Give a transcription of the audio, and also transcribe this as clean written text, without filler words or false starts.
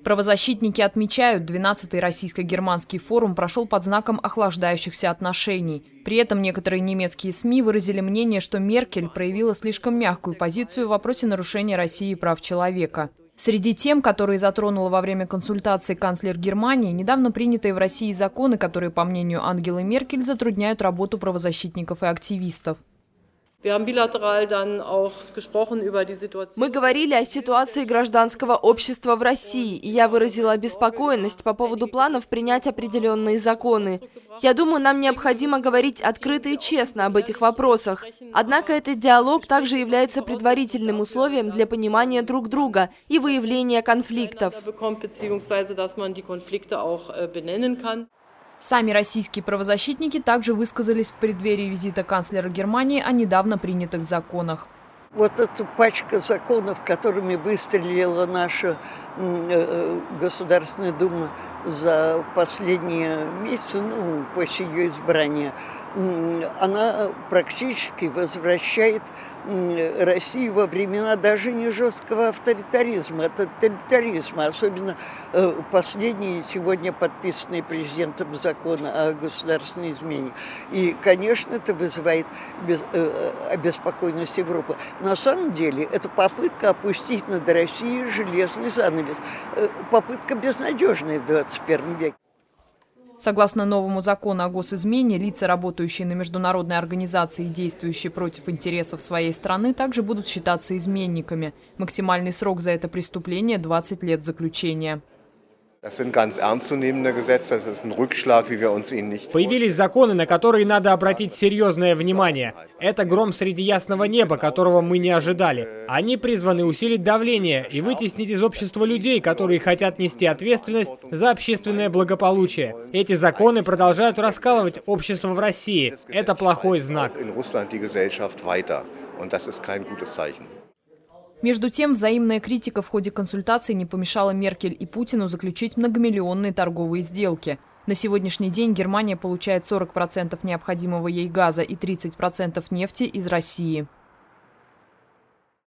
Правозащитники отмечают, 12-й российско-германский форум прошел под знаком охлаждающихся отношений. При этом некоторые немецкие СМИ выразили мнение, что Меркель проявила слишком мягкую позицию в вопросе нарушения России прав человека. Среди тем, которые затронула во время консультаций канцлер Германии, недавно принятые в России законы, которые, по мнению Ангелы Меркель, затрудняют работу правозащитников и активистов. Мы говорили о ситуации гражданского общества в России, и я выразила обеспокоенность по поводу планов принять определенные законы. Я думаю, нам необходимо говорить открыто и честно об этих вопросах. Однако этот диалог также является предварительным условием для понимания друг друга и выявления конфликтов. Сами российские правозащитники также высказались в преддверии визита канцлера Германии о недавно принятых законах. Вот эта пачка законов, которыми выстрелила наша Государственная Дума за последние месяцы, после ее избрания, она практически возвращает Россию во времена даже не жесткого авторитаризма, а тоталитаризма, особенно последние сегодня подписанные президентом законы о государственной измене. И, конечно, это вызывает обеспокоенность Европы. На самом деле, это попытка опустить над Россией железный занавес, попытка безнадежная в 21 веке. Согласно новому закону о госизмене, лица, работающие на международной организации и действующие против интересов своей страны, также будут считаться изменниками. Максимальный срок за это преступление – 20 лет заключения. Появились законы, на которые надо обратить серьезное внимание. Это гром среди ясного неба, которого мы не ожидали. Они призваны усилить давление и вытеснить из общества людей, которые хотят нести ответственность за общественное благополучие. Эти законы продолжают раскалывать общество в России. Это плохой знак. Между тем, взаимная критика в ходе консультаций не помешала Меркель и Путину заключить многомиллионные торговые сделки. На сегодняшний день Германия получает 40% необходимого ей газа и 30% нефти из России.